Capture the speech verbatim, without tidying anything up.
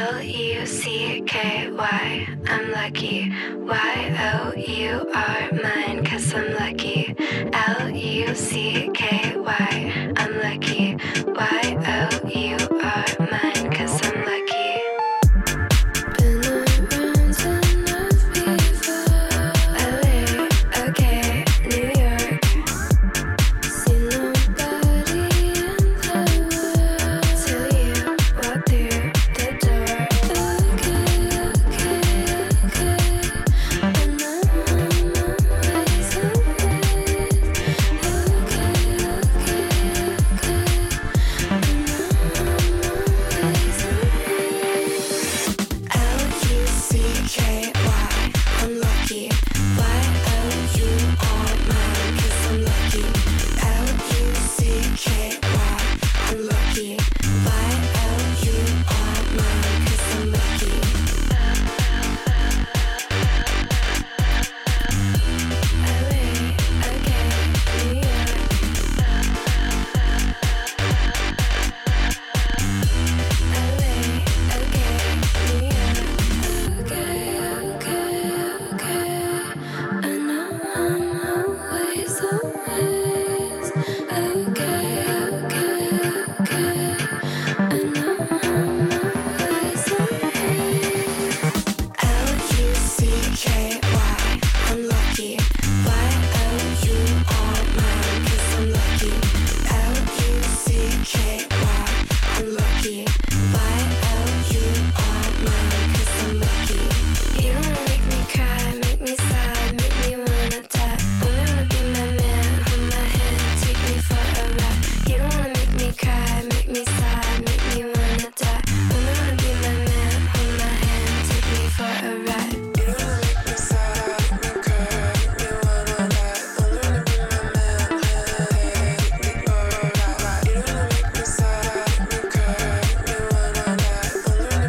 L U C K Y, I'm lucky. Y O U R, mine, cause I'm lucky. L U C K Y, I'm lucky. Y O U R, mine, cause I'm lucky. Been around enough before. L A, okay, New York. See nobody in the world till you walk through the door. Okay, okay, okay. And I'm on my way someplace. Okay, okay, okay. And I'm on my way someplace. L U C K Y, I'm lucky. Y O U R, mine, cause I'm lucky. L U C K Y, I'm lucky. Y O U R, mine, cause I'm lucky. L A, okay, New York. L A, okay, New York. Okay, okay, okay. I know I'm always, always. Okay, okay, okay. I know I'm always, always. L U C K Y, I'm lucky. Y O U R, mine, cause I'm lucky. L U C K Y, I'm lucky. Y O U R, mine, cause I'm lucky. You don't wanna make me cry, make me sad, make me wanna die. Only wanna be my man, hold my hand, take me for a ride. You don't wanna make me cry,